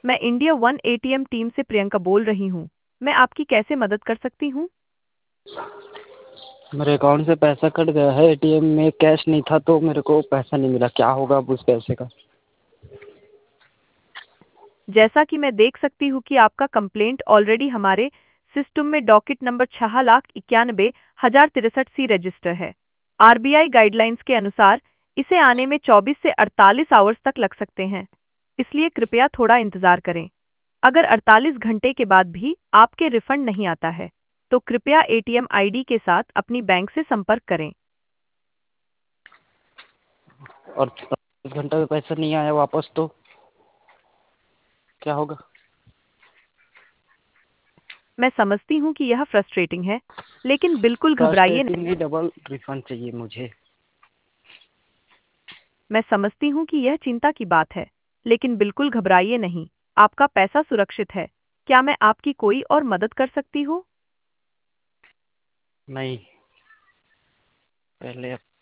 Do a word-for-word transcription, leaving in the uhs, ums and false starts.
मैं India one ATM team से प्रियंका बोल रही हूँ। मैं आपकी कैसे मदद कर सकती हूँ? मेरे अकाउंट से पैसा कट गया है। एटीएम में कैश नहीं था तो मेरे को पैसा नहीं मिला। क्या होगा अब उस पैसे का? जैसा कि मैं देख सकती हूँ कि आपका कंप्लेंट ऑलरेडी हमारे सिस्टम में डॉकेट नंबर छह लाख इक्यानबे हजार तिरसठ सी रजिस्टर है। आरबीआई गाइडलाइंस के अनुसार इसे आने में चौबीस से अड़तालीस आवर्स तक लग सकते हैं, इसलिए कृपया थोड़ा इंतजार करें। अगर अड़तालीस घंटे के बाद भी आपके रिफंड नहीं आता है, तो कृपया एटीएम आईडी के साथ अपनी बैंक से संपर्क करें। और इस घंटा में पैसा नहीं आया वापस तो क्या होगा? मैं समझती हूँ कि यह फ्रस्ट्रेटिंग है, लेकिन बिल्कुल घबराइए नहीं। फ्रस्ट्रेटिंग ही, डबल रिफंड चाहिए मुझे। मैं समझती हूँ कि यह चिंता की बात है, लेकिन बिल्कुल घबराइए नहीं। आपका पैसा सुरक्षित है। क्या मैं आपकी कोई और मदद कर सकती हूँ? नहीं, पहले